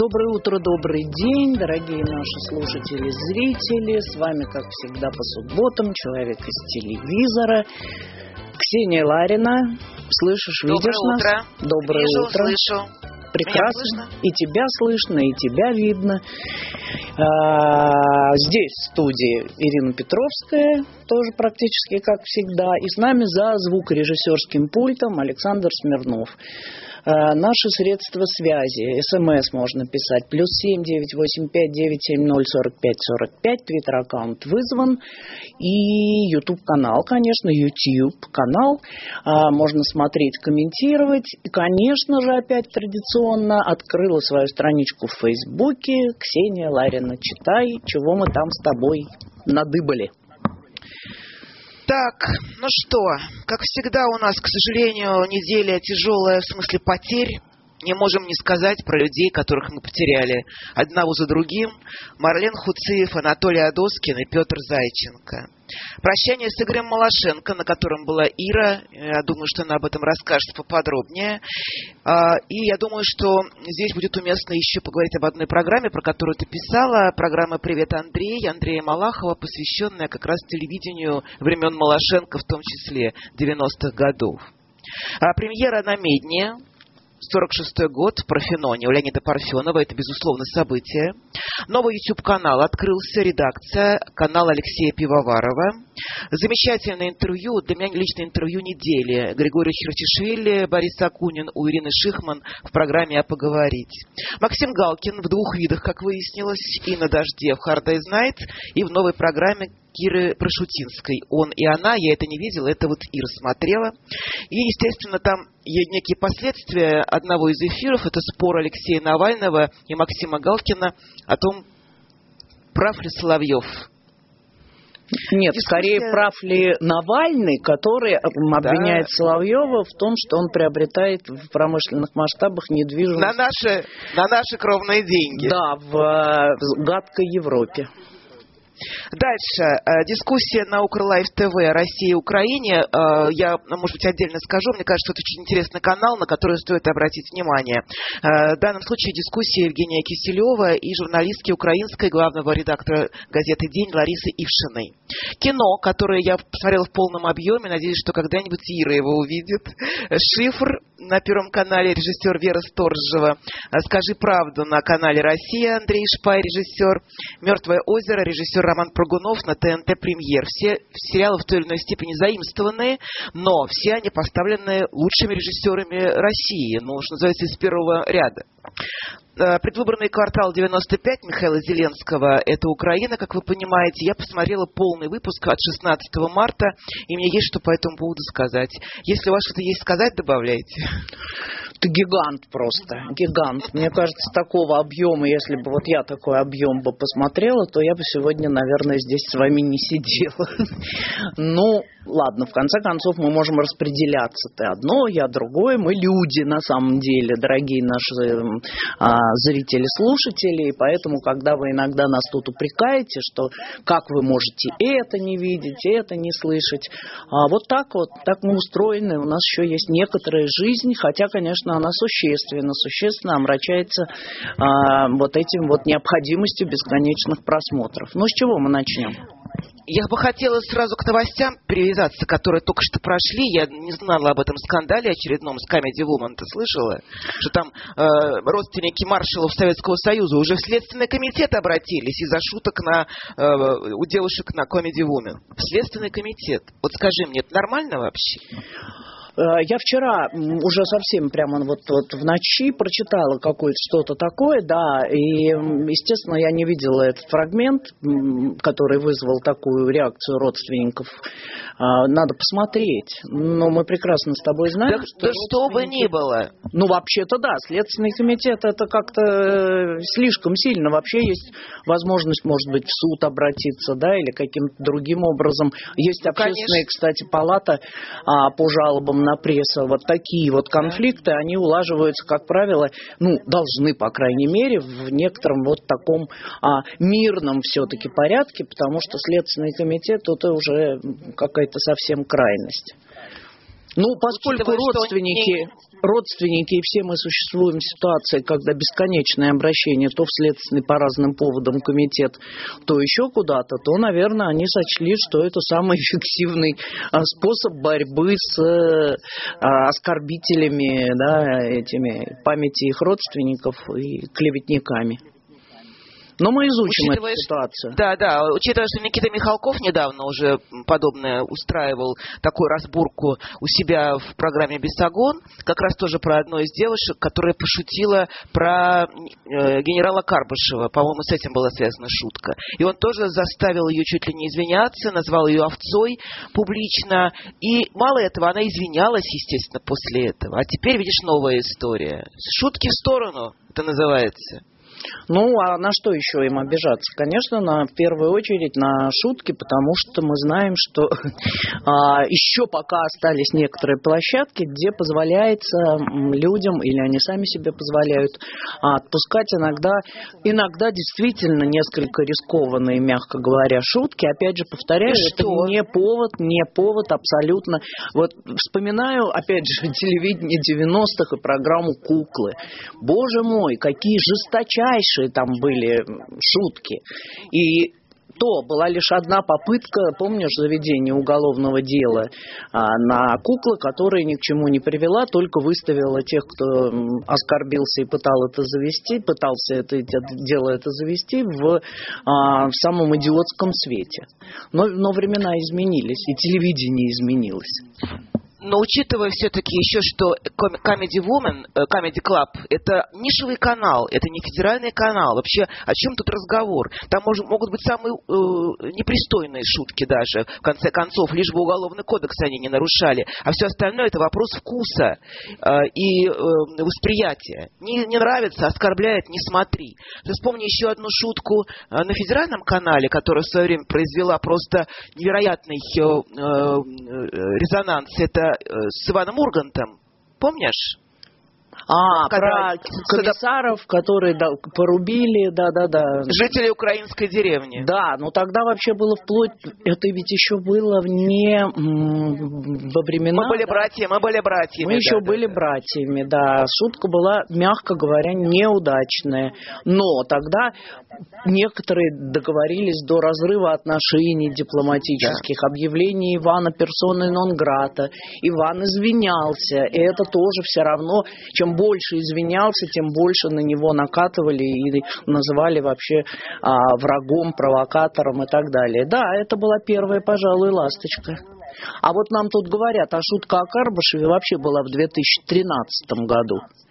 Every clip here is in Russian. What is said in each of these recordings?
Доброе утро, добрый день, дорогие наши слушатели, зрители. С вами, как всегда, по субботам человек из телевизора. Ксения Ларина. Слышишь, видишь нас? Доброе утро. Слышу. Прекрасно. И тебя слышно, и тебя видно. Здесь в студии Ирина Петровская, тоже практически как всегда. И с нами за звукорежиссерским пультом Александр Смирнов. Наши средства связи. СМС можно писать. +7 985 970 45 45. Твиттер-аккаунт вызван. И YouTube-канал, конечно, YouTube-канал. Можно смотреть, комментировать. И, конечно же, опять традиционно открыла свою страничку в Фейсбуке. Ксения Ларина, читай, чего мы там с тобой надыбали. Так, ну что, как всегда у нас, к сожалению, неделя тяжелая в смысле потерь. Не можем не сказать про людей, которых мы потеряли одного за другим. Марлен Хуциев, Анатолий Адоскин и Петр Зайченко. Прощание с Игорем Малашенко, на котором была Ира. Я думаю, что она об этом расскажет поподробнее. И я думаю, что здесь будет уместно еще поговорить об одной программе, про которую ты писала. Программа «Привет, Андрей» Андрея Малахова, посвященная как раз телевидению времен Малашенко, в том числе 90-х годов. Премьера на Медне. 46-й год, Парфеноне у Леонида Парфенова. Это, безусловно, событие. Новый YouTube-канал открылся, редакция, канал Алексея Пивоварова. Замечательное интервью, для меня лично интервью недели. Григорий Хирчишвили, Борис Акунин, у Ирины Шихман в программе «А поговорить». Максим Галкин в двух видах, как выяснилось, и на «Дожде» в Hard Day's Night, и в новой программе Киры Прошутинской. Он и она, я это не видела, это вот Ира смотрела. И, естественно, там есть некие последствия одного из эфиров. Это спор Алексея Навального и Максима Галкина о том, прав ли Соловьев. Нет, скорее, прав ли Навальный, который обвиняет Соловьева в том, что он приобретает в промышленных масштабах недвижимость. На наши кровные деньги. Да, в гадкой Европе. Дальше. Дискуссия на Укрлайф ТВ о России и Украине. Я, может быть, отдельно скажу. Мне кажется, это очень интересный канал, на который стоит обратить внимание. В данном случае дискуссия Евгения Киселева и журналистки украинской, главного редактора газеты «День» Ларисы Ившиной. Кино, которое я посмотрела в полном объеме. Надеюсь, что когда-нибудь Ира его увидит. «Шифр» на Первом канале, режиссер Вера Сторжева. «Скажи правду» на канале «Россия», Андрей Шпай, режиссер. «Мертвое озеро», режиссер Роман Прыгунов на ТНТ «Премьер». Все сериалы в той или иной степени заимствованные, но все они поставлены лучшими режиссерами России, ну, что называется, из первого ряда. Предвыборный квартал 95 Михаила Зеленского, это Украина, как вы понимаете. Я посмотрела полный выпуск от 16 марта, и мне есть что по этому поводу сказать. Если у вас что-то есть сказать, добавляйте. Ты гигант просто, гигант. Мне кажется, такого объема, если бы вот я такой объем бы посмотрела, то я бы сегодня, наверное, здесь с вами не сидела. Ну, ладно, в конце концов мы можем распределяться. Ты одно, я другое. Мы люди на самом деле, дорогие наши зрители, слушатели. И поэтому, когда вы иногда нас тут упрекаете, что как вы можете это не видеть, это не слышать. Вот так мы устроены. У нас еще есть некоторая жизнь, хотя, конечно, она существенно омрачается вот этим вот необходимостью бесконечных просмотров. Ну, с чего мы начнем? Я бы хотела сразу к новостям привязаться, которые только что прошли. Я не знала об этом скандале очередном с Comedy Woman. Ты слышала? Что там родственники маршалов Советского Союза уже в Следственный комитет обратились из-за шуток у девушек на Comedy Woman. В Следственный комитет. Вот скажи мне, это нормально вообще? Я вчера уже совсем прямо вот в ночи прочитала что-то такое, да, и, естественно, я не видела этот фрагмент, который вызвал такую реакцию родственников. Надо посмотреть. Но мы прекрасно с тобой знаем, что бы ни было. Ну, вообще-то, да, Следственный комитет это как-то слишком сильно. Вообще есть возможность, может быть, в суд обратиться, да, или каким-то другим образом. Есть общественная, кстати, палата по жалобам на прессу. Вот такие вот конфликты, они улаживаются, как правило, должны, по крайней мере, в некотором вот таком мирном все-таки порядке, потому что Следственный комитет это уже какая-то совсем крайность. Ну, поскольку родственники и все мы существуем в ситуации, когда бесконечное обращение то в следственный по разным поводам комитет, то еще куда-то, то, наверное, они сочли, что это самый эффективный способ борьбы с оскорбителями, да, этими памяти их родственников и клеветниками. Но мы изучим эту ситуацию. Да, учитывая, что Никита Михалков недавно уже подобное устраивал, такую разборку у себя в программе «Бесогон», как раз тоже про одну из девушек, которая пошутила про генерала Карбышева. По-моему, с этим была связана шутка. И он тоже заставил ее чуть ли не извиняться, назвал ее овцой публично. И мало этого, она извинялась, естественно, после этого. А теперь, видишь, новая история. Шутки в сторону, это называется. Ну, а на что еще им обижаться? Конечно, в первую очередь на шутки, потому что мы знаем, что еще пока остались некоторые площадки, где позволяется людям, или они сами себе позволяют, отпускать иногда действительно несколько рискованные, мягко говоря, шутки. Опять же, повторяю, это не повод абсолютно. Вот вспоминаю, опять же, телевидение 90-х и программу «Куклы». Боже мой, какие жесточайшие там были шутки. И то была лишь одна попытка, помнишь, заведения уголовного дела на куклы, которая ни к чему не привела, только выставила тех, кто оскорбился и пытался это дело завести в самом идиотском свете. Но времена изменились, и телевидение изменилось. Но учитывая все-таки еще, что Comedy Club – это нишевый канал, это не федеральный канал. Вообще, о чем тут разговор? Там могут быть самые непристойные шутки даже, в конце концов, лишь бы уголовный кодекс они не нарушали. А все остальное – это вопрос вкуса и восприятия. Не нравится, оскорбляет – не смотри. Ты вспомни еще одну шутку на федеральном канале, которая в свое время произвела просто невероятный резонанс. Это с Иваном Ургантом. Помнишь? Про комиссаров, которые порубили, да. Жители украинской деревни. Да, но тогда вообще было вплоть... Это ведь еще было не во времена... Мы были братьями. Мы еще были братьями, да. Шутка была, мягко говоря, неудачная. Но тогда некоторые договорились до разрыва отношений дипломатических, объявления Ивана персоной нон-грата. Иван извинялся. И это тоже все равно... Чем больше извинялся, тем больше на него накатывали и называли вообще врагом, провокатором и так далее. Да, это была первая, пожалуй, ласточка. А вот нам тут говорят, шутка о Карбышеве вообще была в 2013 году.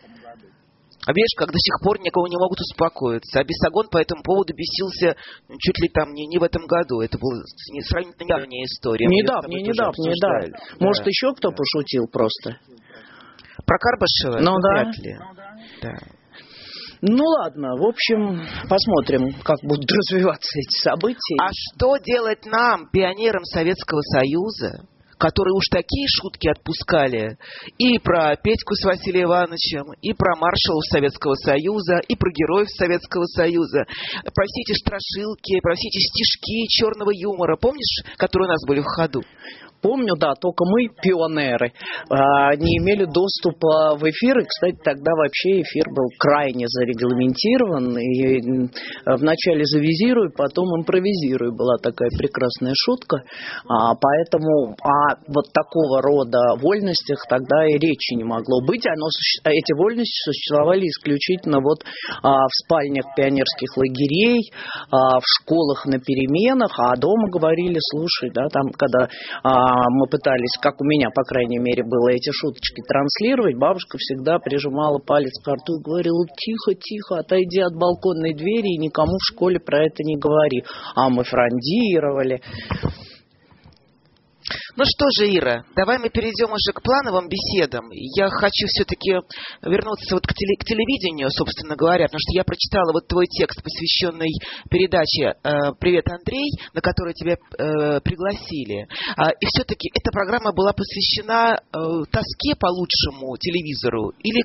А видишь, как до сих пор никого не могут успокоиться. А Бесогон по этому поводу бесился чуть ли там не в этом году. Это была сравнительно недавняя история. Недавно. Может, еще кто пошутил просто? Про Карбышева? Ну да. Вряд ли. Да. Ну ладно, в общем, посмотрим, как будут развиваться эти события. А что делать нам, пионерам Советского Союза, которые уж такие шутки отпускали и про Петьку с Василием Ивановичем, и про маршалов Советского Союза, и про героев Советского Союза, про все эти страшилки, про все эти стишки черного юмора, помнишь, которые у нас были в ходу? Помню, да, только мы, пионеры, не имели доступа в эфир. И, кстати, тогда вообще эфир был крайне зарегламентирован. И вначале завизируй, потом импровизируй. Была такая прекрасная шутка. Поэтому о вот такого рода вольностях тогда и речи не могло быть. Эти вольности существовали исключительно вот в спальнях пионерских лагерей, в школах на переменах. А дома говорили, слушай, да, там, когда... мы пытались, как у меня, по крайней мере, было эти шуточки транслировать, бабушка всегда прижимала палец к рту и говорила: тихо, отойди от балконной двери и никому в школе про это не говори. А мы фрондировали. Ну что же, Ира, давай мы перейдем уже к плановым беседам. Я хочу все-таки вернуться вот к телевидению, собственно говоря, потому что я прочитала вот твой текст, посвященный передаче «Привет, Андрей», на которую тебя пригласили. И все-таки эта программа была посвящена тоске по лучшему телевизору? Или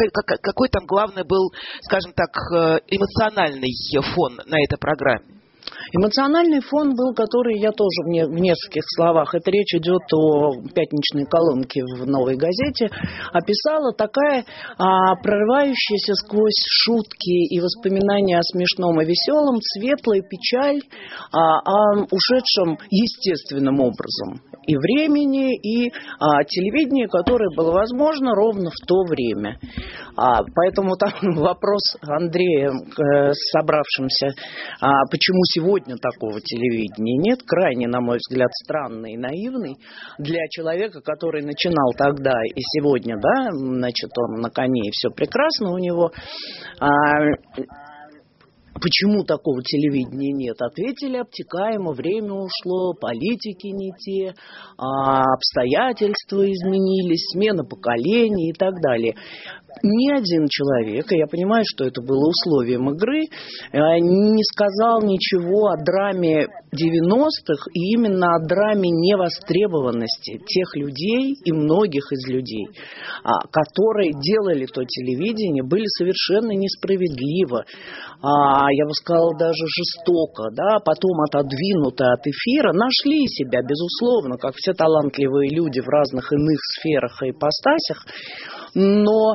какой там главный был, скажем так, эмоциональный фон на этой программе? Эмоциональный фон был, который я тоже в нескольких словах, это речь идет о пятничной колонке в «Новой газете», описала такая прорывающаяся сквозь шутки и воспоминания о смешном и веселом, светлая печаль о ушедшем естественным образом и времени, и телевидении, которое было возможно ровно в то время. Поэтому там вопрос Андрея к собравшимся, почему сегодня такого телевидения нет, крайне, на мой взгляд, странный и наивный для человека, который начинал тогда и сегодня, да, значит, он на коне и все прекрасно у него. Почему такого телевидения нет? Ответили обтекаемо, время ушло, политики не те, обстоятельства изменились, смена поколений и так далее. Ни один человек, и я понимаю, что это было условием игры, не сказал ничего о драме 90-х и именно о драме невостребованности тех людей и многих из людей, которые делали то телевидение, были совершенно несправедливо, я бы сказала, даже жестоко, да, потом отодвинуты от эфира, нашли себя, безусловно, как все талантливые люди в разных иных сферах и ипостасях, но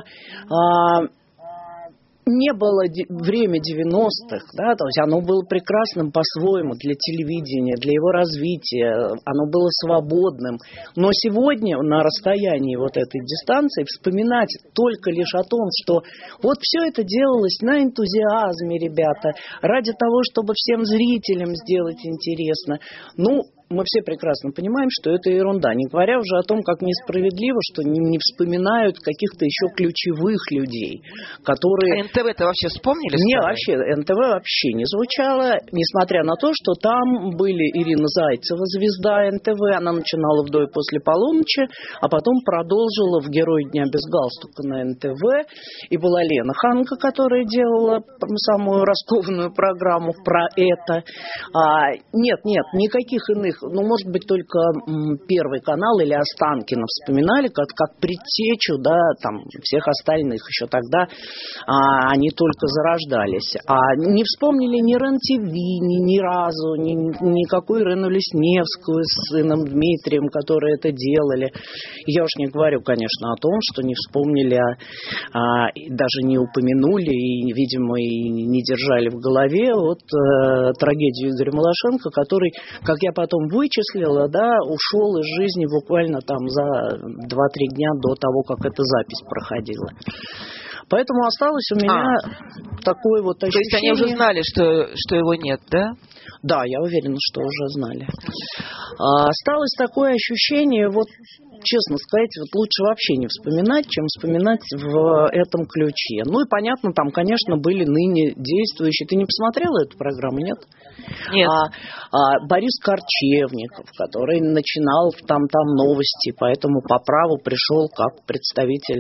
не было время 90-х, да, то есть оно было прекрасным по-своему для телевидения, для его развития, оно было свободным. Но сегодня на расстоянии вот этой дистанции вспоминать только лишь о том, что вот все это делалось на энтузиазме, ребята, ради того, чтобы всем зрителям сделать интересно, мы все прекрасно понимаем, что это ерунда. Не говоря уже о том, как несправедливо, что не вспоминают каких-то еще ключевых людей, которые... НТВ-то вообще вспомнили? Не, вообще, НТВ вообще не звучало, несмотря на то, что там были Ирина Зайцева, звезда НТВ, она начинала в «До и после полуночи», а потом продолжила в «Герой дня без галстука» на НТВ, и была Лена Ханка, которая делала самую раскованную программу про это. Нет, никаких иных, может быть, только Первый канал или Останкино вспоминали как предтечу, да, там, всех остальных еще тогда они только зарождались. Не вспомнили ни РЕН-ТВ, ни разу, никакую Ирину Лесневскую с сыном Дмитрием, которые это делали. Я уж не говорю, конечно, о том, что не вспомнили, даже не упомянули и, видимо, и не держали в голове трагедию Игоря Малашенко, который, как я потом вычислила, да, ушел из жизни буквально там за 2-3 дня до того, как эта запись проходила. Поэтому осталось у меня такое вот ощущение. То есть они уже знали, что его нет, да? Да, я уверена, что уже знали. Осталось такое ощущение, честно сказать, лучше вообще не вспоминать, чем вспоминать в этом ключе. И понятно, там, конечно, были ныне действующие. Ты не посмотрела эту программу, нет? Нет. Борис Корчевников, который начинал там новости, поэтому по праву пришел как представитель.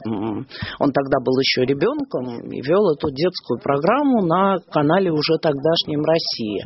Он тогда был еще ребенком и вел эту детскую программу на канале уже тогдашнем «Россия».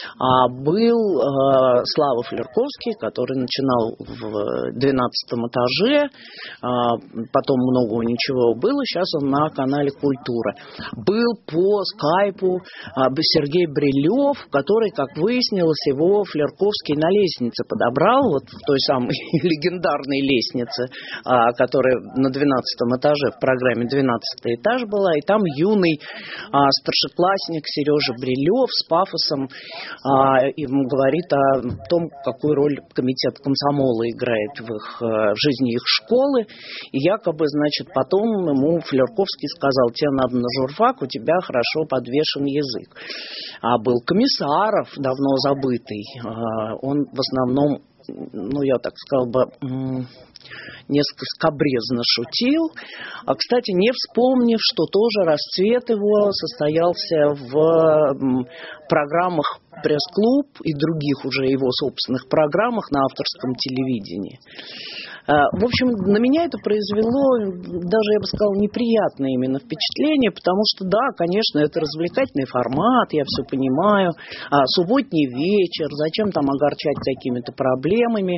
Был Слава Флерковский, который начинал в 12-м этаже, потом много ничего было, сейчас он на канале «Культура». Был по скайпу Сергей Брилев, который, как выяснилось, его Флерковский на лестнице подобрал, в той самой легендарной лестнице, которая на 12-м этаже, в программе «12-й этаж» была, и там юный старшеклассник Сережа Брилев с пафосом им говорит о том, какую роль комитет комсомола играет в жизни их школы, и якобы, потом ему Флерковский сказал: тебе надо на журфак, у тебя хорошо подвешен язык. А был Комиссаров, давно забытый, он в основном, я так сказал бы, несколько скабрезно шутил, кстати, не вспомнив, что тоже расцвет его состоялся в программах «Пресс-клуб» и других уже его собственных программах на авторском телевидении. В общем, на меня это произвело, даже, я бы сказала, неприятное именно впечатление, потому что, да, конечно, это развлекательный формат, я все понимаю, субботний вечер, зачем там огорчать какими-то проблемами,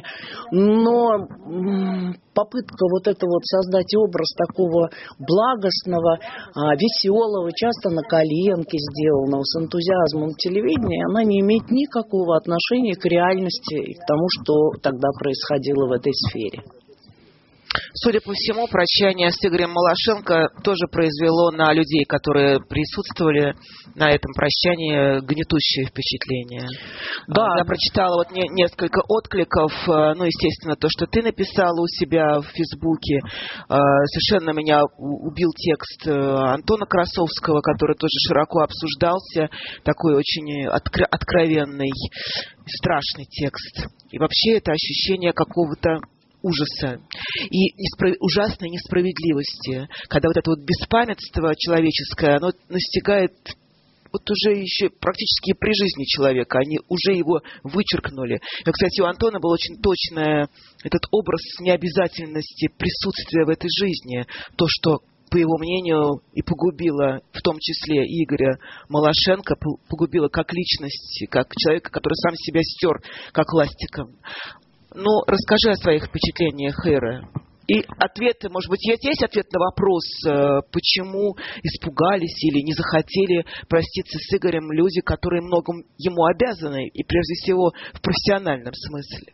но попытка вот это вот создать образ такого благостного, веселого, часто на коленке сделанного, с энтузиазмом телевидения, она не имеет никакого отношения к реальности и к тому, что тогда происходило в этой сфере. Судя по всему, прощание с Игорем Малашенко тоже произвело на людей, которые присутствовали на этом прощании, гнетущее впечатление. Да. Я прочитала вот несколько откликов. Ну, естественно, то, что ты написала у себя в Фейсбуке. Совершенно меня убил текст Антона Красовского, который тоже широко обсуждался. Такой очень откровенный, страшный текст. И вообще это ощущение какого-то ужаса и ужасной несправедливости, когда вот это вот беспамятство человеческое, оно настигает вот уже еще практически при жизни человека, они уже его вычеркнули. И, кстати, у Антона был очень точный этот образ необязательности присутствия в этой жизни, то, что, по его мнению, и погубило, в том числе и Игоря Малашенко, погубило как личность, как человека, который сам себя стер, как ластиком. Ну, расскажи о своих впечатлениях, Эра. И ответы, может быть, есть ответ на вопрос, почему испугались или не захотели проститься с Игорем люди, которые многом ему обязаны, и прежде всего в профессиональном смысле?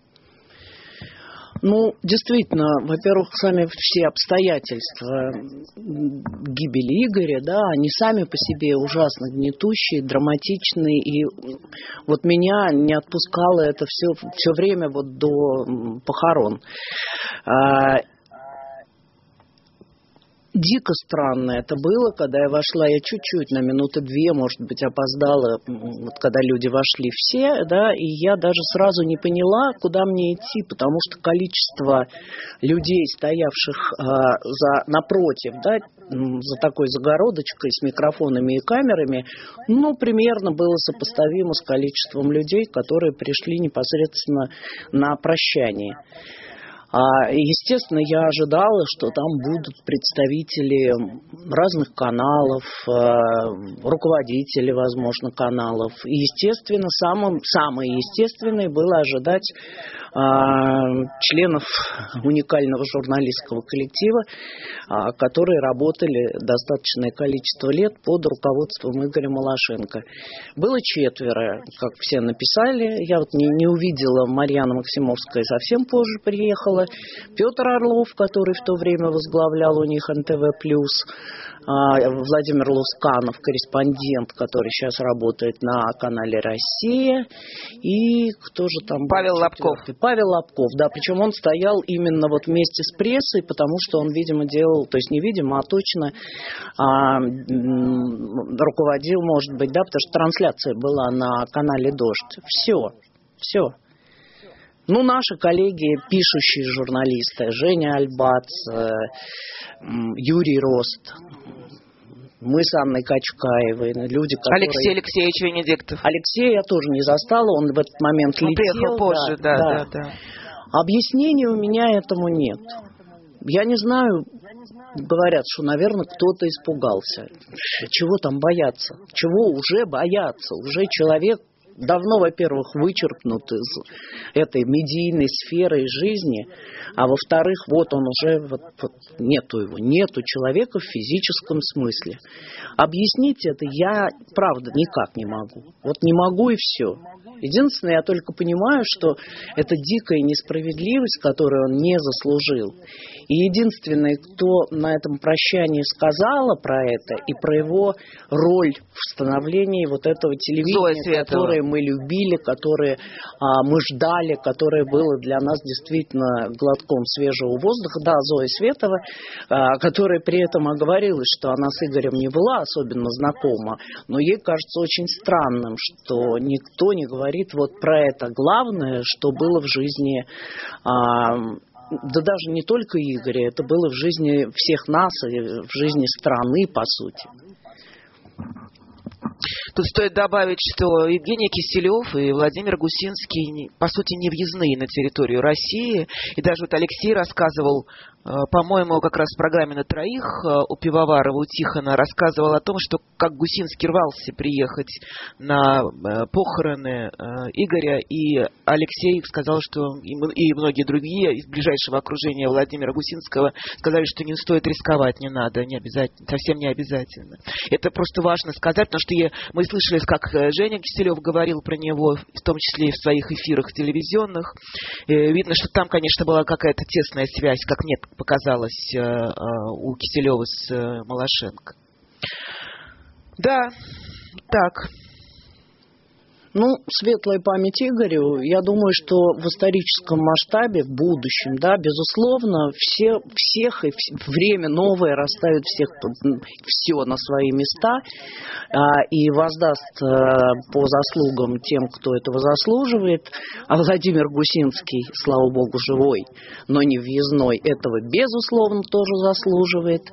Ну, действительно, во-первых, сами все обстоятельства гибели Игоря, да, они сами по себе ужасно гнетущие, драматичные, и вот меня не отпускало это все время вот до похорон. Дико странно это было, когда я вошла, я чуть-чуть, на минуты 2, может быть, опоздала, вот когда люди вошли все, да, и я даже сразу не поняла, куда мне идти, потому что количество людей, стоявших напротив, да, за такой загородочкой с микрофонами и камерами, ну, примерно было сопоставимо с количеством людей, которые пришли непосредственно на прощание. Естественно, я ожидала, что там будут представители разных каналов, руководители, возможно, каналов. И, естественно, самое естественное было ожидать членов уникального журналистского коллектива, которые работали достаточное количество лет под руководством Игоря Малашенко. Было 4, как все написали. Я вот не увидела, Марьяна Максимовская совсем позже приехала. Петр Орлов, который в то время возглавлял у них НТВ+, Владимир Лусканов, корреспондент, который сейчас работает на канале «Россия», и кто же там был? Павел Лобков. Павел Лобков, да, причем он стоял именно вот вместе с прессой, потому что он, видимо, делал, то есть не видимо, а точно руководил, может быть, да, потому что трансляция была на канале «Дождь». Все. Ну, наши коллеги, пишущие журналисты, Женя Альбац, Юрий Рост, мы с Анной Качкаевой, люди, которые... Алексей Алексеевич Венедиктов. Алексея я тоже не застала, он в этот момент летел. Приехал позже, да. Объяснений у меня этому нет. Я не знаю, говорят, что, наверное, кто-то испугался. Чего там бояться? Чего уже бояться? Уже человек давно, во-первых, вычеркнут из этой медийной сферы жизни, а во-вторых, вот он уже, нету человека в физическом смысле. Объяснить это я, правда, никак не могу. Вот не могу и все. Единственное, я только понимаю, что это дикая несправедливость, которую он не заслужил. И единственный, кто на этом прощании сказала про это и про его роль в становлении вот этого телевидения, которое мы любили, которое мы ждали, которое было для нас действительно глотком свежего воздуха, да, Зоя Светова, которая при этом оговорилась, что она с Игорем не была особенно знакома, но ей кажется очень странным, что никто не говорит вот про это главное, что было в жизни, да даже не только Игоря, это было в жизни всех нас и в жизни страны, по сути. Тут стоит добавить, что Евгений Киселев и Владимир Гусинский, по сути, не въездные на территорию России. И даже вот Алексей рассказывал, по-моему, как раз в программе «На троих» у Пивоварова, у Тихона, рассказывал о том, что как Гусинский рвался приехать на похороны Игоря, и Алексей сказал, что и многие другие из ближайшего окружения Владимира Гусинского сказали, что не стоит рисковать, не надо, не обязательно, совсем не обязательно. Это просто важно сказать, потому что мы слышали, как Женя Киселев говорил про него, в том числе и в своих эфирах телевизионных. Видно, что там, конечно, была какая-то тесная связь, как мне показалось, у Киселева с Малашенко. Да, так. Ну, светлая память Игорю, я думаю, что в историческом масштабе, в будущем, да, безусловно, всех и время новое расставит все на свои места и воздаст по заслугам тем, кто этого заслуживает. А Владимир Гусинский, слава богу, живой, но не въездной, этого, безусловно, тоже заслуживает.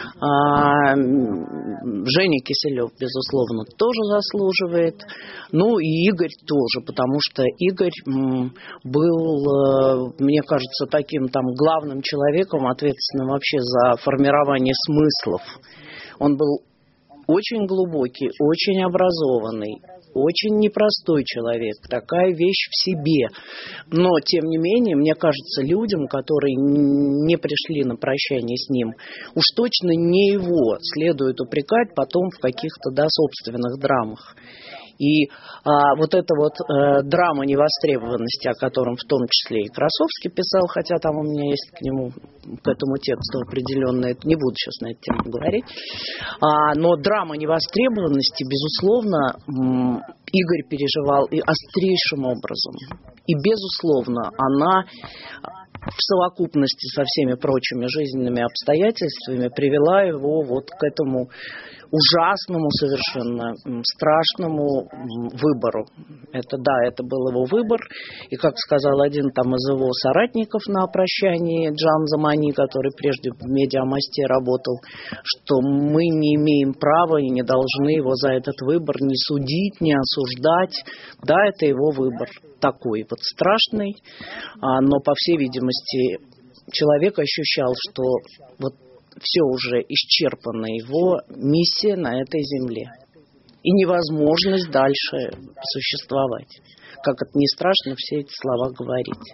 Женя Киселев, безусловно, тоже заслуживает. Ну и Игорь тоже, потому что Игорь был, мне кажется, таким там главным человеком, ответственным вообще за формирование смыслов. Он был очень глубокий, очень образованный, очень непростой человек, такая вещь в себе. Но, тем не менее, мне кажется, людям, которые не пришли на прощание с ним, уж точно не его следует упрекать потом в каких-то, да, собственных драмах. И вот эта вот драма невостребованности, о котором в том числе и Красовский писал, хотя там у меня есть к нему, к этому тексту определенное, не буду сейчас на эту тему говорить, но драма невостребованности, безусловно, Игорь переживал и острейшим образом. И, безусловно, она в совокупности со всеми прочими жизненными обстоятельствами привела его вот к этому ужасному, совершенно страшному выбору. Это был его выбор. И, как сказал один там из его соратников на прощании, Джан Замани, который прежде в Медиамосте работал, что мы не имеем права и не должны его за этот выбор ни судить, ни осуждать. Да, это его выбор такой вот страшный, но, по всей видимости, человек ощущал, что вот все уже исчерпана его миссия на этой земле. И невозможность дальше существовать. Как это ни страшно, все эти слова говорить.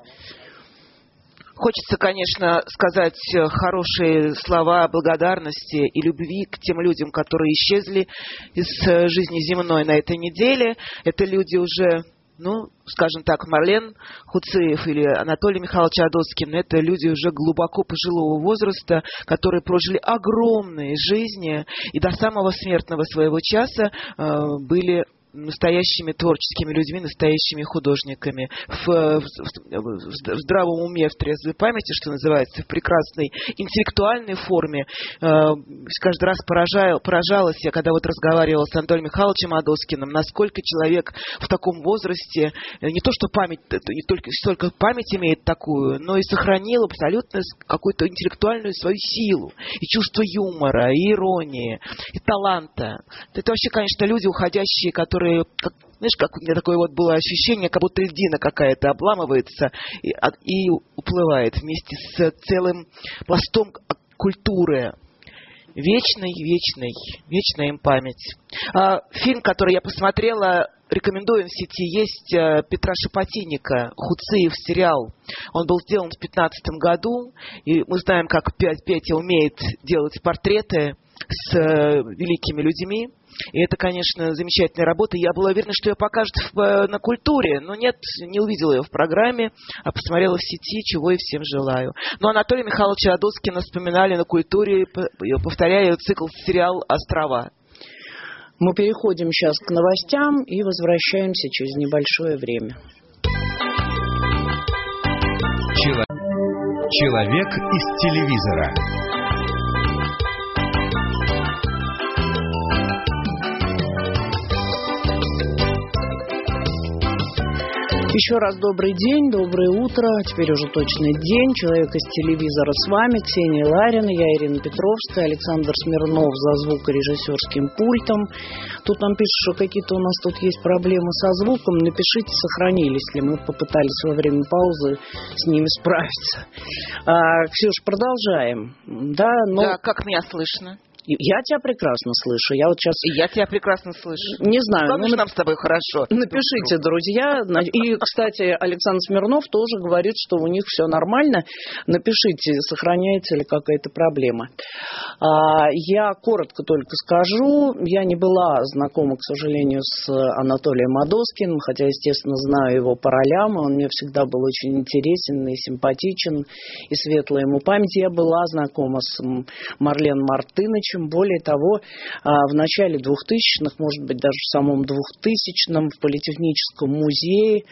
Хочется, конечно, сказать хорошие слова благодарности и любви к тем людям, которые исчезли из жизни земной на этой неделе. Это люди уже... скажем так, Марлен Хуциев или Анатолий Михайлович Адоскин, это люди уже глубоко пожилого возраста, которые прожили огромные жизни и до самого смертного своего часа были настоящими творческими людьми, настоящими художниками, в здравом уме, в трезвой памяти, что называется, в прекрасной интеллектуальной форме. Каждый раз поражалась я, когда вот разговаривала с Анатолием Михайловичем Адоскиным, насколько человек в таком возрасте не то что память, не только память имеет такую, но и сохранил абсолютно какую-то интеллектуальную свою силу, и чувство юмора, и иронии, и таланта. Это вообще, конечно, люди уходящие, которые, знаешь, как у меня такое вот было ощущение, как будто льдина какая-то обламывается и уплывает вместе с целым пластом культуры. Вечная им память. Фильм, который я посмотрела, рекомендую в сети, есть Петра Шепотинника «Хуциев» сериал. Он был сделан в 2015 году, и мы знаем, как Петя умеет делать портреты с великими людьми. И это, конечно, замечательная работа. Я была уверена, что ее покажут на культуре, но нет, не увидела ее в программе, а посмотрела в сети, чего и всем желаю. Но Анатолия Михайловича Адоскина вспоминали на культуре, повторяя цикл сериал «Острова». Мы переходим сейчас к новостям и возвращаемся через небольшое время. Человек из телевизора. Еще раз добрый день, доброе утро. Теперь уже точный день. Человек из телевизора с вами, Ксения Ларина, я Ирина Петровская, Александр Смирнов за звукорежиссерским пультом. Тут нам пишут, что какие-то у нас тут есть проблемы со звуком. Напишите, сохранились ли. Мы попытались во время паузы с ними справиться. Ксюш, продолжаем. Да, как меня слышно? Я тебя прекрасно слышу. Я вот сейчас... Я тебя прекрасно слышу. Не знаю. Главное, нам с тобой хорошо. Напишите, друзья. И, кстати, Александр Смирнов тоже говорит, что у них все нормально. Напишите, сохраняется ли какая-то проблема. Я коротко только скажу. Я не была знакома, к сожалению, с Анатолием Адоскиным, хотя, естественно, знаю его по ролям. Он мне всегда был очень интересен и симпатичен, и светлая ему память. Я была знакома с Марлен Мартыновичем. Более того, в начале 2000-х, может быть, даже в самом 2000-м в Политехническом музее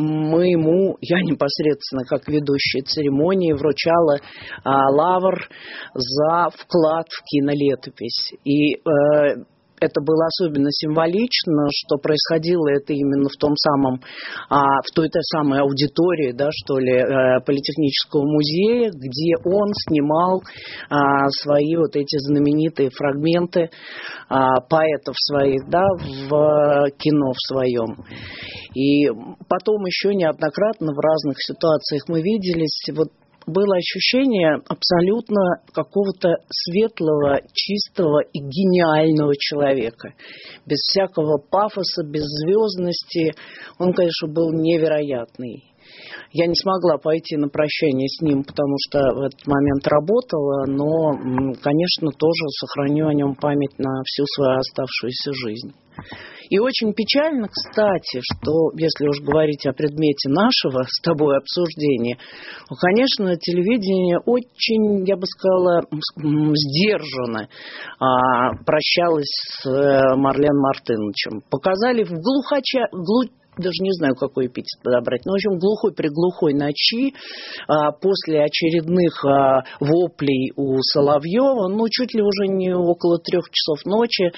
я непосредственно как ведущая церемонии вручала лавр за вклад в кинолетопись. И это было особенно символично, что происходило это именно в том самом, в той самой аудитории, да, что ли, Политехнического музея, где он снимал свои вот эти знаменитые фрагменты поэтов своих, да, в кино в своем. И потом еще неоднократно в разных ситуациях мы виделись, вот было ощущение абсолютно какого-то светлого, чистого и гениального человека. Без всякого пафоса, без звездности. Он, конечно, был невероятный. Я не смогла пойти на прощание с ним, потому что в этот момент работала, но, конечно, тоже сохраню о нем память на всю свою оставшуюся жизнь. И очень печально, кстати, что, если уж говорить о предмете нашего с тобой обсуждения, конечно, телевидение очень, я бы сказала, сдержанно прощалось с Марлен Мартыновичем. Показали в даже не знаю, какой эпитет подобрать, но, в общем, глухой-приглухой ночи, после очередных воплей у Соловьева, чуть ли уже не около 3 часов ночи,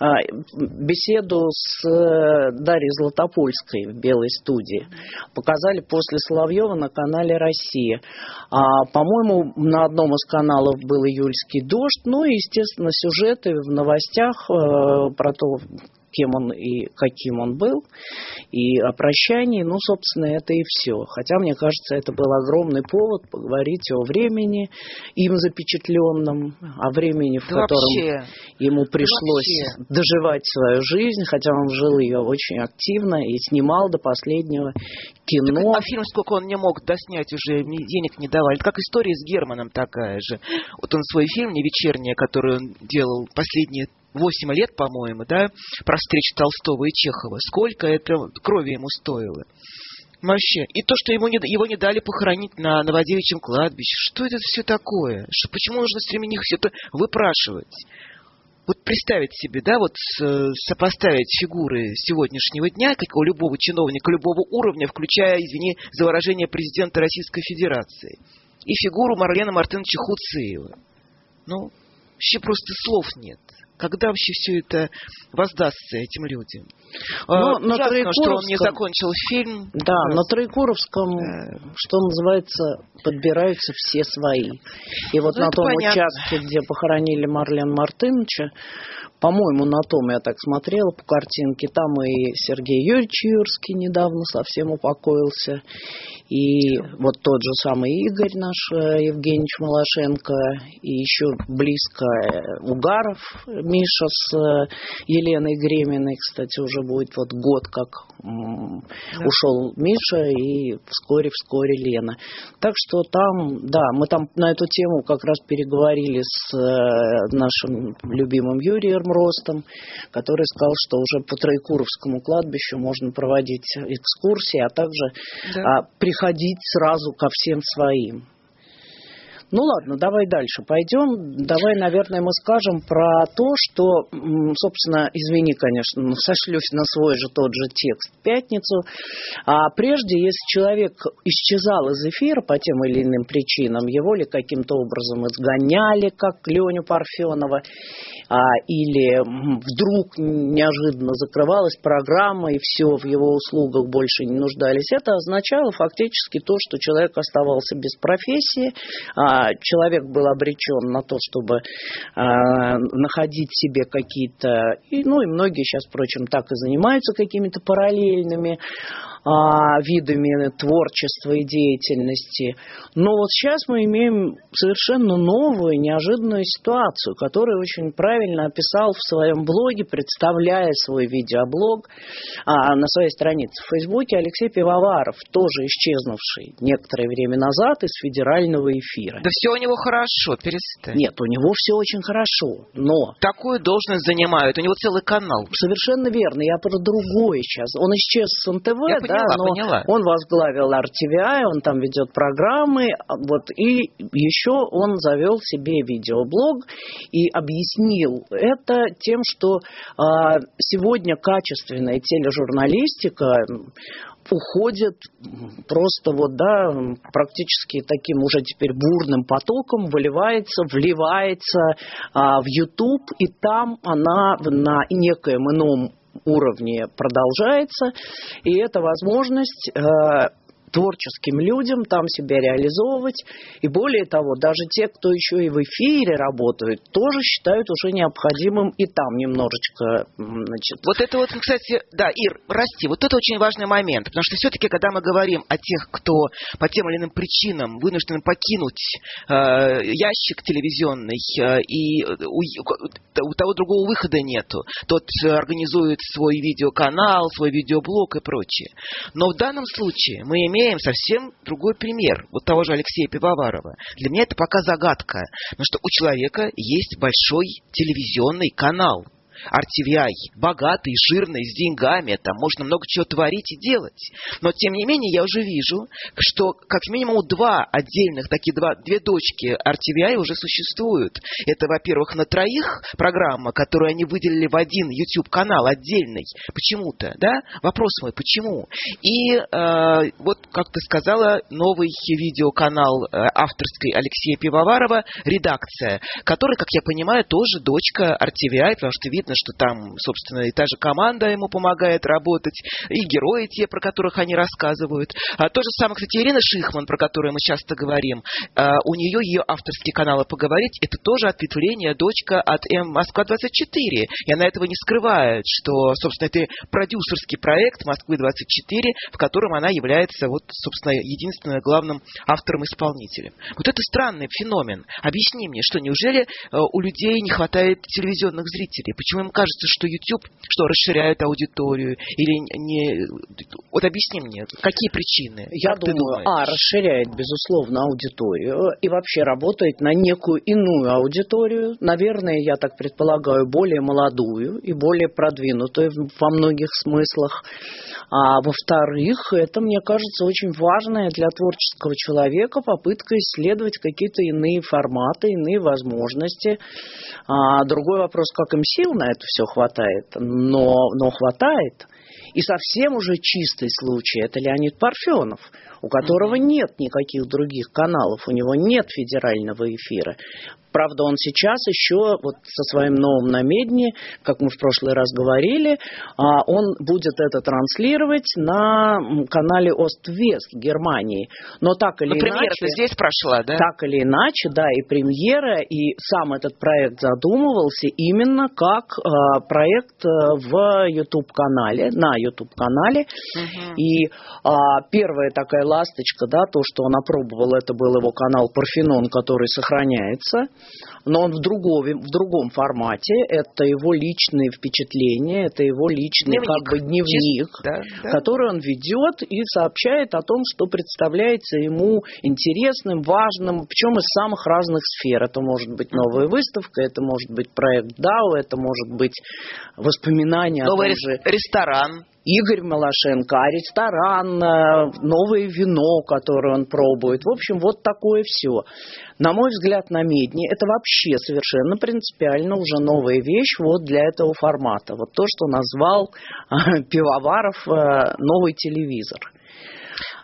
беседу с Дарьей Златопольской в Белой студии показали после Соловьева на канале «Россия». По-моему, на одном из каналов был «Июльский дождь», и, естественно, сюжеты в новостях про то, кем он и каким он был, и о прощании, собственно, это и все. Хотя, мне кажется, это был огромный повод поговорить о времени, им запечатленном, о времени, в котором ему пришлось доживать свою жизнь, хотя он жил ее очень активно и снимал до последнего кино. А фильм, сколько он не мог доснять, уже денег не давали. Это как история с Германом такая же. Вот он свой фильм «Не вечерняя», который он делал последние 8 лет, по-моему, да, про встречу Толстого и Чехова. Сколько это крови ему стоило? Вообще. И то, что его не дали похоронить на Новодевичьем кладбище. Что это все такое? Почему нужно все время них все это выпрашивать? Вот представить себе, да, вот сопоставить фигуры сегодняшнего дня, как у любого чиновника, любого уровня, включая, извини за выражение, президента Российской Федерации, и фигуру Марлена Мартыновича Хуциева. Вообще просто слов нет. Когда вообще все это воздастся этим людям? На Троекуровском, что он не закончил фильм. Да, на Троекуровском, что называется, подбираются все свои. И вот на том участке, где похоронили Марлен Мартыновича, по-моему, на том я так смотрела по картинке, там и Сергей Юрьевич Юрский недавно совсем упокоился, и вот тот же самый Игорь наш, Евгеньевич Малашенко, и еще близко Угаров Миша с Еленой Греминой, кстати, уже будет вот год, как ушел Миша, и вскоре Лена. Так что там, да, мы там на эту тему как раз переговорили с нашим любимым Юрием Ростом, который сказал, что уже по Троекуровскому кладбищу можно проводить экскурсии, а также приходить сразу ко всем своим. Ладно, давай дальше пойдем. Давай, наверное, мы скажем про то, что, собственно, извини, конечно, сошлюсь на свой же тот же текст в пятницу. А прежде, если человек исчезал из эфира по тем или иным причинам, его ли каким-то образом изгоняли, как Леню Парфенова, или вдруг неожиданно закрывалась программа, и все, в его услугах больше не нуждались. Это означало фактически то, что человек оставался без профессии, человек был обречен на то, чтобы находить себе какие-то, и многие сейчас, впрочем, так и занимаются какими-то параллельными видами творчества и деятельности. Но вот сейчас мы имеем совершенно новую, неожиданную ситуацию, которую очень правильно описал в своем блоге, представляя свой видеоблог на своей странице в Фейсбуке, Алексей Пивоваров, тоже исчезнувший некоторое время назад из федерального эфира. Да все у него хорошо, перестань. Нет, у него все очень хорошо, но... Такую должность занимают, у него целый канал. Совершенно верно, я про другое сейчас. Он исчез с НТВ, поняла. Он возглавил RTVI, он там ведет программы, и еще он завел себе видеоблог и объяснил это тем, что сегодня качественная тележурналистика уходит просто практически таким уже теперь бурным потоком, вливается в YouTube, и там она на некоем ином уровне продолжается, и это возможность творческим людям там себя реализовывать. И более того, даже те, кто еще и в эфире работают, тоже считают уже необходимым и там немножечко, Вот это кстати, да, Ир, прости, вот это очень важный момент, потому что все-таки, когда мы говорим о тех, кто по тем или иным причинам вынужден покинуть ящик телевизионный, и у того другого выхода нету, тот организует свой видеоканал, свой видеоблог и прочее. Но в данном случае мы имеем совсем другой пример вот того же Алексея Пивоварова. Для меня это пока загадка, потому что у человека есть большой телевизионный канал. RTVI, богатый, жирный, с деньгами, там можно много чего творить и делать. Но, тем не менее, я уже вижу, что как минимум две дочки RTVI уже существуют. Это, во-первых, «На троих» программа, которую они выделили в один YouTube-канал отдельный. Почему-то, да? Вопрос мой, почему? И как ты сказала, новый видеоканал авторский Алексея Пивоварова «Редакция», который, как я понимаю, тоже дочка RTVI, потому что видно, что там, собственно, и та же команда ему помогает работать, и герои те, про которых они рассказывают. То же самое, кстати, Ирина Шихман, про которую мы часто говорим, у нее ее авторские каналы «Поговорить», это тоже ответвление, дочка от Москва-24, и она этого не скрывает, что, собственно, это продюсерский проект Москвы-24, в котором она является, собственно, единственным главным автором-исполнителем. Вот это странный феномен. Объясни мне, что неужели у людей не хватает телевизионных зрителей? Почему им кажется, что YouTube расширяет аудиторию? Или не... Вот объясни мне, какие причины? Я думаю, расширяет, безусловно, аудиторию и вообще работает на некую иную аудиторию. Наверное, я так предполагаю, более молодую и более продвинутую во многих смыслах. А во-вторых, это, мне кажется, очень важная для творческого человека попытка исследовать какие-то иные форматы, иные возможности. Другой вопрос, как им сил на это все хватает, но хватает. И совсем уже чистый случай – это Леонид Парфенов, у которого нет никаких других каналов, у него нет федерального эфира. Правда, он сейчас еще со своим новым намедни, как мы в прошлый раз говорили, он будет это транслировать на канале Ост-Вест Германии. Но так или иначе... Премьера-то здесь прошла, да? Так или иначе, да, и премьера, и сам этот проект задумывался именно как проект в YouTube-канале, на YouTube-канале. И первая такая ласточка, да, то, что он опробовал, это был его канал Парфенон, который сохраняется. Но он в другом формате. Это его личные впечатления, это его личный дневник, который он ведет и сообщает о том, что представляется ему интересным, важным, причем из самых разных сфер. Это может быть новая выставка, это может быть проект DAO, это может быть воспоминания новый о том же... ресторан. Игорь Малашенко, ресторан, новое вино, которое он пробует. В общем, вот такое все. На мой взгляд, намедни это вообще совершенно принципиально уже новая вещь для этого формата. То, что назвал Пивоваров новый телевизор.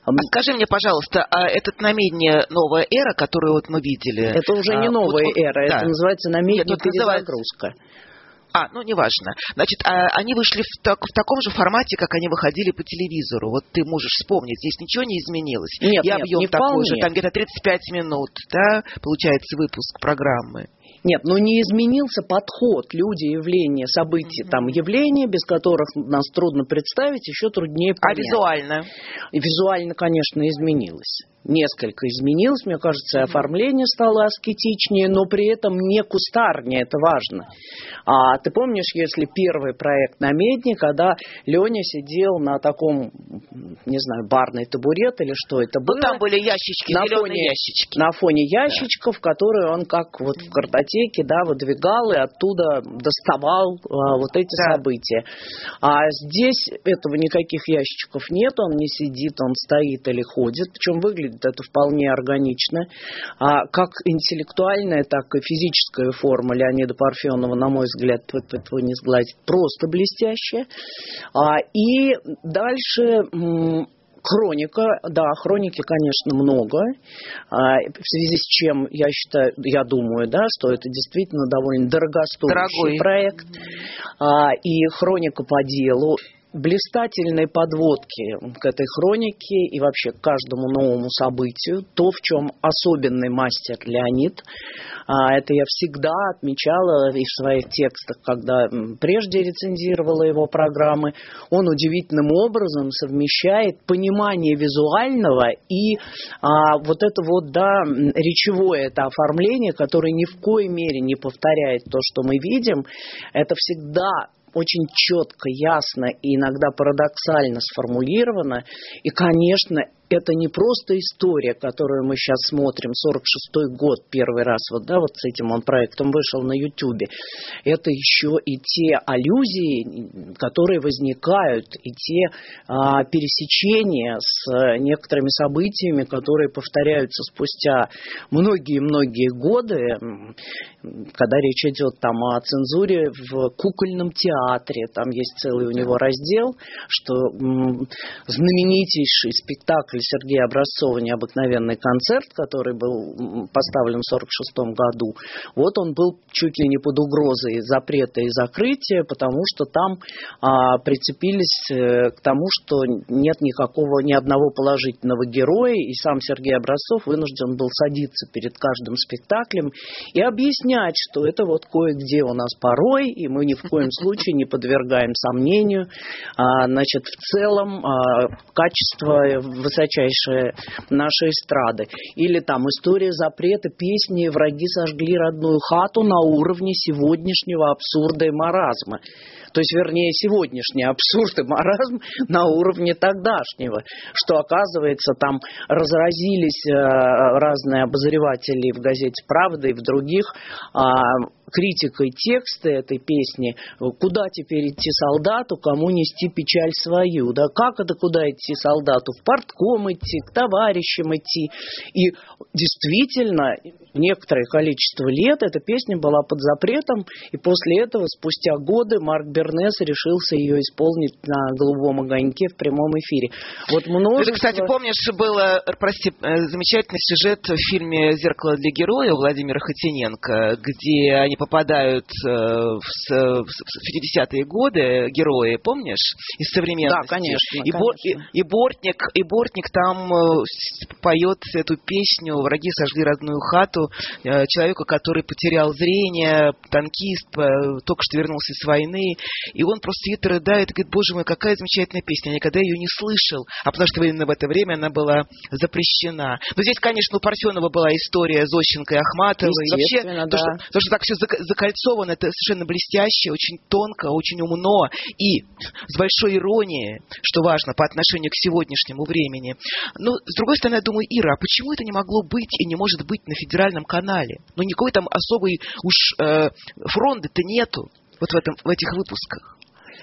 Скажи мне, пожалуйста, а этот намедни «Новая эра», которую вот мы видели... Это уже не «Новая эра», да. это называется намедни «Перезагрузка». Неважно. Значит, они вышли в таком же формате, как они выходили по телевизору. Вот ты можешь вспомнить, здесь ничего не изменилось. Нет, и объем не такой вполне. же, там где-то 35 минут, да, получается выпуск программы. Нет, не изменился подход, люди, явления, события, там явления, без которых нас трудно представить, еще труднее понять. А визуально? И визуально, конечно, изменилось. Несколько изменилось, мне кажется, и оформление стало аскетичнее, но при этом не кустарнее, это важно. Ты помнишь, если первый проект «Намедни», когда Леня сидел на таком, не знаю, барный табурет или что это было? Там были ящички, зеленые ящички. На фоне ящичков, которые он как вот в картотеке, выдвигал и оттуда доставал вот эти события. А здесь этого никаких ящичков нет, он не сидит, он стоит или ходит, причем выглядит это вполне органично. Как интеллектуальная, так и физическая форма Леонида Парфенова, на мой взгляд, этого не сгладить, просто блестящая. И дальше... Хроника, хроники, конечно, много, в связи с чем я думаю, что это действительно довольно дорогостоящий проект, и хроника по делу, блистательные подводки к этой хронике и вообще к каждому новому событию, то, в чем особенный мастер Леонид. Это я всегда отмечала и в своих текстах, когда прежде рецензировала его программы. Он удивительным образом совмещает понимание визуального и речевое это оформление, которое ни в коей мере не повторяет то, что мы видим. Это всегда очень четко, ясно и иногда парадоксально сформулировано. И, конечно, это не просто история, которую мы сейчас смотрим, 46-й год, первый раз, с этим он проектом вышел на Ютубе. Это еще и те аллюзии, которые возникают, и те пересечения с некоторыми событиями, которые повторяются спустя многие-многие годы, когда речь идет о цензуре в кукольном театре. Там есть целый у него раздел, что знаменитейший спектакль Сергея Образцова «Необыкновенный концерт», который был поставлен в 1946 году, он был чуть ли не под угрозой запрета и закрытия, потому что там прицепились к тому, что нет ни одного положительного героя, и сам Сергей Образцов вынужден был садиться перед каждым спектаклем и объяснять, что это кое-где у нас порой, и мы ни в коем случае не подвергаем сомнению, в целом качество высочайшее нашей эстрады. Или история запрета песни «Враги сожгли родную хату» на уровне сегодняшнего абсурда и маразма. То есть, вернее, сегодняшний абсурд и маразм на уровне тогдашнего, что, оказывается, там разразились разные обозреватели в газете «Правда» и в других критикой текста этой песни, куда теперь идти солдату, кому нести печаль свою, как это куда идти солдату, в партком идти, к товарищам идти. И действительно, некоторое количество лет эта песня была под запретом, и после этого, спустя годы, Марк Бернес решился ее исполнить на «Голубом огоньке» в прямом эфире. Ты, кстати, помнишь, был, замечательный сюжет в фильме «Зеркало для героя» Владимира Хотиненко, где они попадают в 50-е годы, герои, помнишь, из современности? Да, конечно. И Бортник там поет эту песню «Враги сожгли родную хату» человеку, который потерял зрение, танкист, только что вернулся с войны, и он просто сидит и рыдает и говорит: боже мой, какая замечательная песня, я никогда ее не слышал, потому что именно в это время она была запрещена. Но здесь, конечно, у Парфенова была история Зощенко и Ахматовой. Вообще, то, что так все закольцовано, это совершенно блестяще, очень тонко, очень умно и с большой иронией, что важно, по отношению к сегодняшнему времени. Но, с другой стороны, я думаю, Ира, а почему это не могло быть и не может быть на федеральном канале? Никакой там особой уж фронты-то нету в этих выпусках.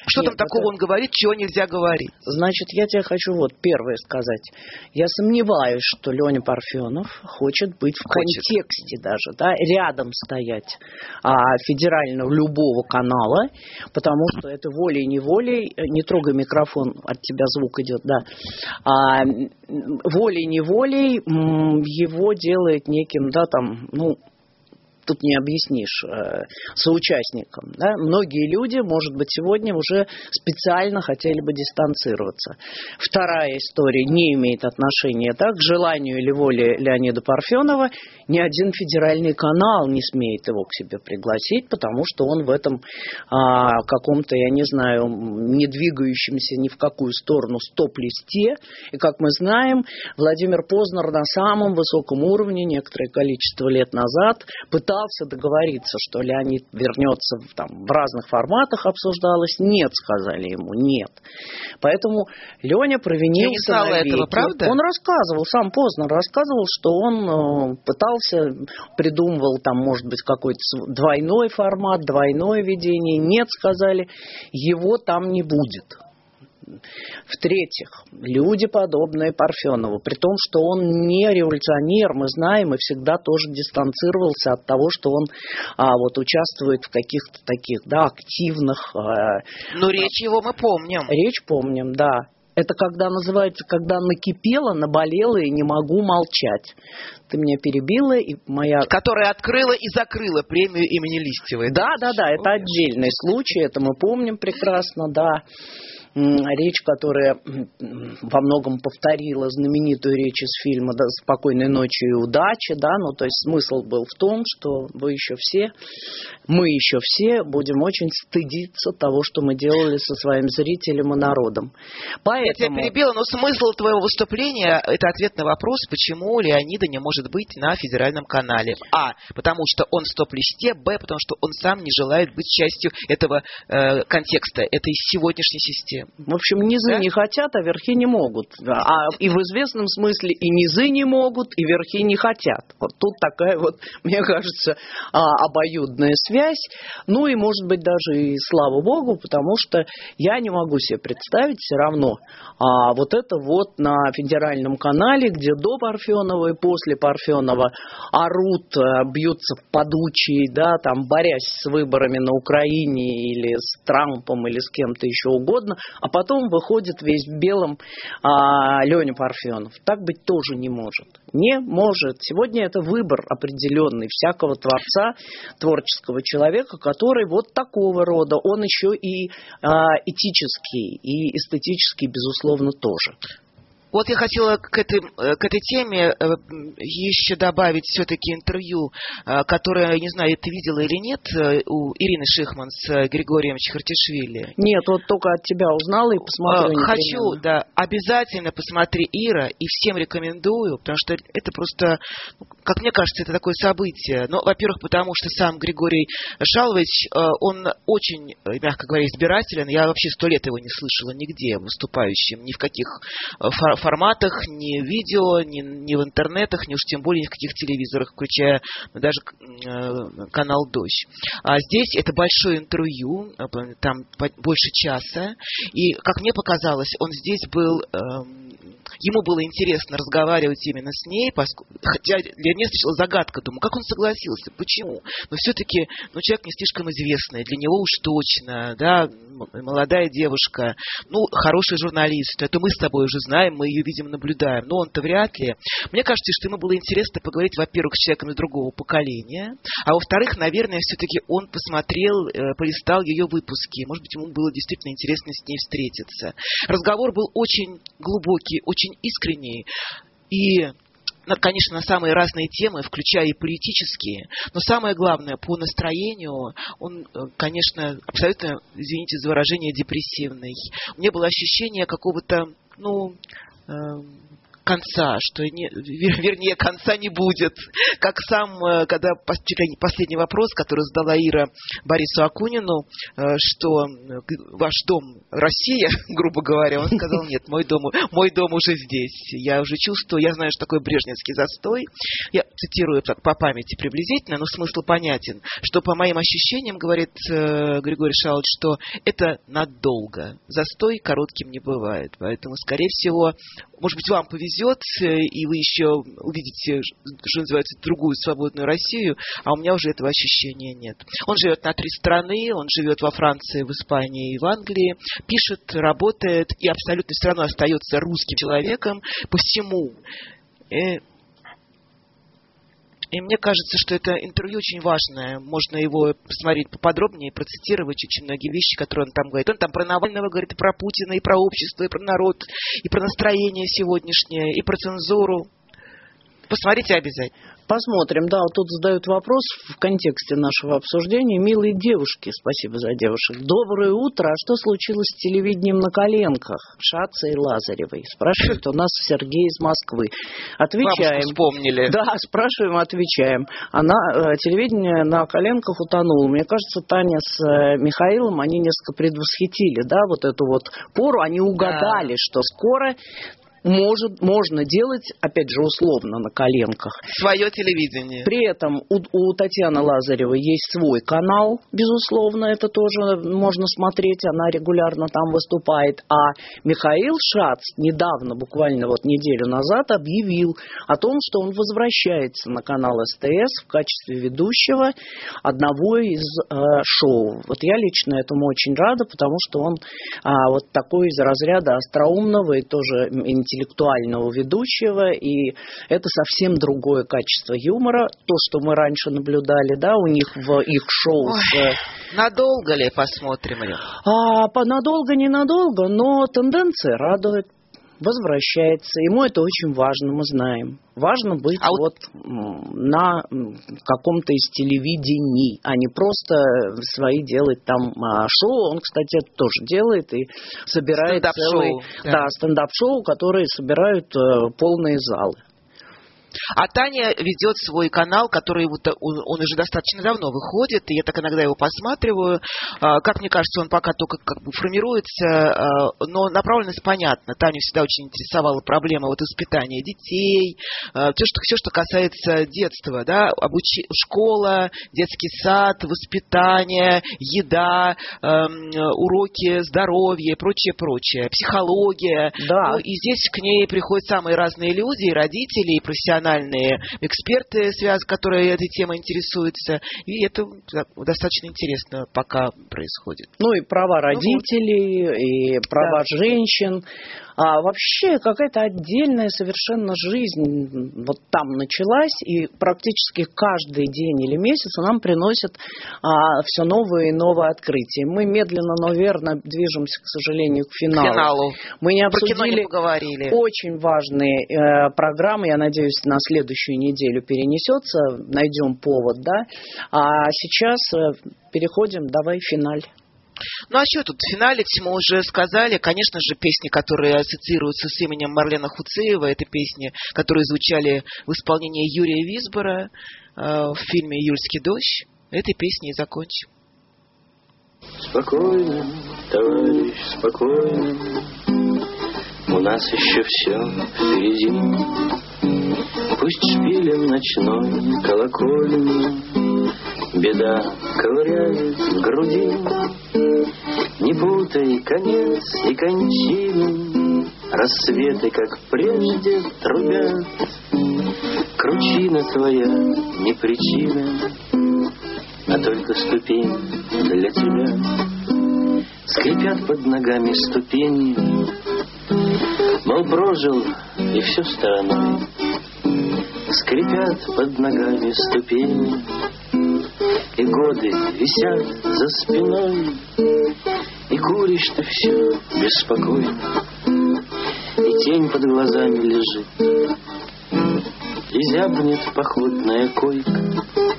Что там такого он говорит, чего нельзя говорить? Значит, я тебе хочу вот первое сказать. Я сомневаюсь, что Леня Парфенов хочет быть в контексте даже, да, рядом стоять федерального любого канала, потому что это волей-неволей, не трогай микрофон, от тебя звук идет, да, волей-неволей его делает неким, да, там, ну, тут не объяснишь, соучастникам. Да? Многие люди, может быть, сегодня уже специально хотели бы дистанцироваться. Вторая история не имеет отношения к желанию или воле Леонида Парфенова. Ни один федеральный канал не смеет его к себе пригласить, потому что он в этом каком-то, я не знаю, не двигающемся ни в какую сторону стоп-листе. И, как мы знаем, Владимир Познер на самом высоком уровне некоторое количество лет назад пытался договориться, что Леонид вернется в разных форматах, обсуждалось. Нет, сказали ему, нет. Поэтому Леня провинился навеки. Этого, правда? Он рассказывал, сам Познер рассказывал, что он пытался, придумывал там, может быть, какой-то двойной формат, двойное ведение. Нет, сказали, его там не будет. В-третьих, люди, подобные Парфенову, при том, что он не революционер, мы знаем, и всегда тоже дистанцировался от того, что он участвует в каких-то таких, да, активных... Но речь его мы помним. Речь помним, да. Это когда называется, когда накипело, наболело и не могу молчать. Ты меня перебила, и моя... Которая открыла и закрыла премию имени Листьевой. Да, это отдельный случай, это мы помним прекрасно, да. Речь, которая во многом повторила знаменитую речь из фильма «Спокойной ночи и удачи», да, ну, то есть смысл был в том, что мы еще все будем очень стыдиться того, что мы делали со своим зрителем и народом. Поэтому... Я тебя перебила, но смысл твоего выступления – это ответ на вопрос, почему Леонида не может быть на федеральном канале. А, потому что он в стоп-листе, Б, потому что он сам не желает быть частью этого контекста, этой сегодняшней системы. В общем, низы не хотят, а верхи не могут. И в известном смысле и низы не могут, и верхи не хотят. Вот тут такая вот, мне кажется, обоюдная связь. Ну и, может быть, даже и слава богу, потому что я не могу себе представить все равно вот это вот на федеральном канале, где до Парфенова и после Парфенова орут, бьются в подучие, да, там, борясь с выборами на Украине или с Трампом или с кем-то еще угодно, а потом выходит весь в белом Леня Парфенов. Так быть тоже не может. Не может. Сегодня это выбор определенный всякого творца, творческого человека, который вот такого рода. Он еще и этический, и эстетический, безусловно, тоже. Вот я хотела к этой теме еще добавить все-таки интервью, которое, я не знаю, ты видела или нет, у Ирины Шихман с Григорием Чхартишвили. Нет, вот только от тебя узнала и посмотрю. Хочу, да, обязательно посмотри, Ира, и всем рекомендую, потому что это просто, как мне кажется, это такое событие. Ну, во-первых, потому что сам Григорий Шалович, он очень, мягко говоря, избирателен. Я вообще 100 лет его не слышала нигде выступающим, ни в каких форматах, ни в видео, ни в интернетах, ни уж тем более ни в каких телевизорах, включая даже канал «Дождь». А здесь это большое интервью, там больше часа, и, как мне показалось, он здесь был... Ему было интересно разговаривать именно с ней, хотя для меня сначала загадка, думаю, как он согласился, почему? Но все-таки человек не слишком известный, для него уж точно, да, молодая девушка, хороший журналист, это мы с тобой уже знаем, мы ее видим, наблюдаем, но он-то вряд ли. Мне кажется, что ему было интересно поговорить, во-первых, с человеком из другого поколения, а во-вторых, наверное, все-таки он посмотрел, полистал ее выпуски, может быть, ему было действительно интересно с ней встретиться. Разговор был очень глубокий, очень искренний и, конечно, на самые разные темы, включая и политические, но самое главное, по настроению, он, конечно, абсолютно, извините за выражение, депрессивный. У меня было ощущение какого-то, конца, что вернее, конца не будет. Как сам, когда последний вопрос, который задала Ира Борису Акунину, что ваш дом Россия, грубо говоря, он сказал: нет, мой дом уже здесь. Я уже чувствую, я знаю, что такое брежневский застой. Я цитирую по памяти приблизительно, но смысл понятен, что по моим ощущениям, говорит Григорий Шалович, что это надолго. Застой коротким не бывает. Поэтому, скорее всего, может быть, вам повезет, и вы еще увидите, что называется, другую свободную Россию, а у меня уже этого ощущения нет. Он живет на 3 страны, он живет во Франции, в Испании и в Англии, пишет, работает и абсолютно все равно остается русским человеком по всему. И мне кажется, что это интервью очень важное. Можно его посмотреть поподробнее, процитировать очень многие вещи, которые он там говорит. Он там про Навального говорит, и про Путина, и про общество, и про народ, и про настроение сегодняшнее, и про цензуру. Посмотрите обязательно. Посмотрим. Да, вот тут задают вопрос в контексте нашего обсуждения. Милые девушки, спасибо за девушек. Доброе утро. А что случилось с телевидением на коленках? Шаца и Лазаревой. Спрашивает у нас Сергей из Москвы. Отвечаем. Бабушку вспомнили. Да, спрашиваем, отвечаем. Телевидение на коленках утонуло. Мне кажется, Таня с Михаилом, они несколько предвосхитили, да, вот эту вот пору. Они угадали, что скоро можно делать, опять же, условно, на коленках. Свое телевидение. При этом у Татьяны Лазаревой есть свой канал, безусловно, это тоже можно смотреть, она регулярно там выступает. А Михаил Шац недавно, буквально вот неделю назад, объявил о том, что он возвращается на канал СТС в качестве ведущего одного из шоу. Вот я лично этому очень рада, потому что он вот такой из разряда остроумного и тоже интеллектуального ведущего, и это совсем другое качество юмора. То, что мы раньше наблюдали, да, у них в их шоу. Надолго ли посмотрим? Надолго, ненадолго, но тенденция радует. Возвращается. Ему это очень важно, мы знаем. Важно быть на каком-то из телевидений, а не просто свои делать там шоу. Он, кстати, это тоже делает и собирает стендап-шоу, которые собирают полные залы. А Таня ведет свой канал, который он уже достаточно давно выходит, и я так иногда его посматриваю. Как мне кажется, он пока только как бы формируется, но направленность понятна. Таню всегда очень интересовала проблема воспитания детей, все, что касается детства, да, школа, детский сад, воспитание, еда, уроки здоровья и прочее, психология. Да. Ну, и здесь к ней приходят самые разные люди, и родители, и профессиональные эксперты, которые этой темой интересуются. И это достаточно интересно пока происходит. Ну и права родителей, и права женщин. А вообще какая-то отдельная совершенно жизнь вот там началась, и практически каждый день или месяц нам приносят все новые и новые открытия. Мы медленно, но верно движемся, к сожалению, к финалу. Мы не обсудили очень важные программы, я надеюсь, на следующую неделю перенесется, найдем повод, да. А сейчас переходим, давай финаль. Ну а что тут в финале, мы уже сказали, конечно же, песни, которые ассоциируются с именем Марлена Хуцеева, это песни, которые звучали в исполнении Юрия Висбора в фильме «Июльский дождь». Этой песней и закончим. Спокойно, товарищ, спокойно, у нас еще все впереди. Пусть шпилем ночной колокольни беда ковыряет в груди. Не путай конец и кончины, рассветы, как прежде, трубят. Кручина твоя не причина, а только ступень для тебя. Скрипят под ногами ступени, мол, прожил и все стороной. Скрипят под ногами ступени, и годы висят за спиной, и куришь ты все беспокойно, и тень под глазами лежит, и зябнет походная койка,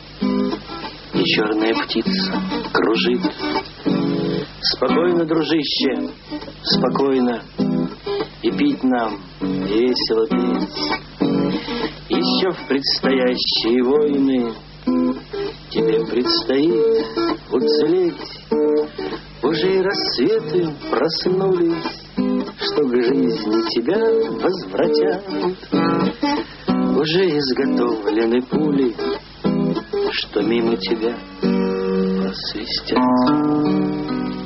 и черная птица кружит. Спокойно, дружище, спокойно, и пить нам, и весело петь. Еще в предстоящие войны тебе предстоит уцелеть. Уже и рассветы проснулись, что к жизни тебя возвратят. Уже изготовлены пули, что мимо тебя просвистят.